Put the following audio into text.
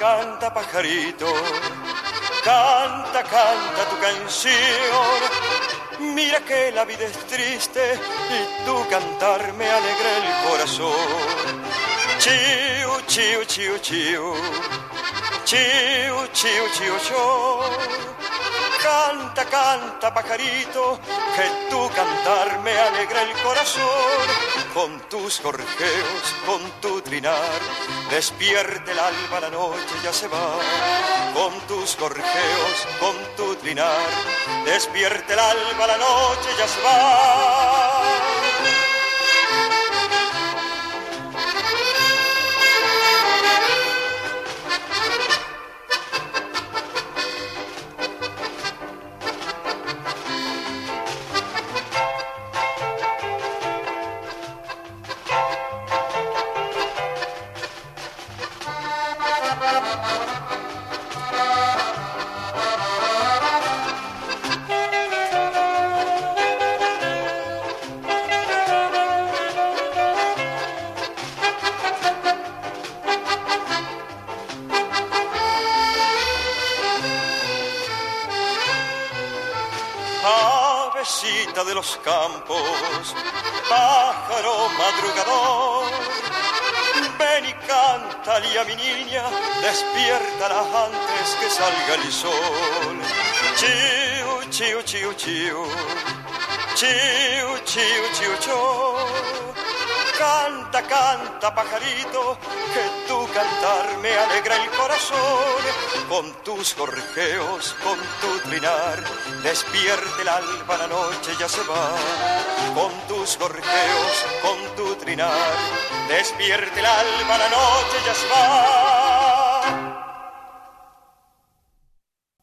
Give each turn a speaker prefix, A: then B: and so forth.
A: canta, pajarito, canta, canta tu canción. Mira que la vida es triste y tu cantar me alegra el corazón. Chiu, chiu, chiu, chiu, chiu, chiu, chiu, chiu. Canta, canta, pajarito, que tu cantar me alegra el corazón. Con tus gorjeos, con tu trinar, despierte el alba, la noche ya se va. Con tus gorjeos, con tu trinar, despierte el alba, la noche ya se va. Avecita de los campos, pájaro madrugador, ven y cántale a mi niña, despiértala antes que salga el sol. Chiu, chiu, chiu, chiu, chiu, chiu, chiu, chiu. Canta, canta, pajarito, que tu cantar me alegra el corazón. Con tus gorjeos, con tu trinar, despierte el alba, la noche ya se va. Con tus gorjeos, con tu trinar, despierte el alba, la noche ya se va.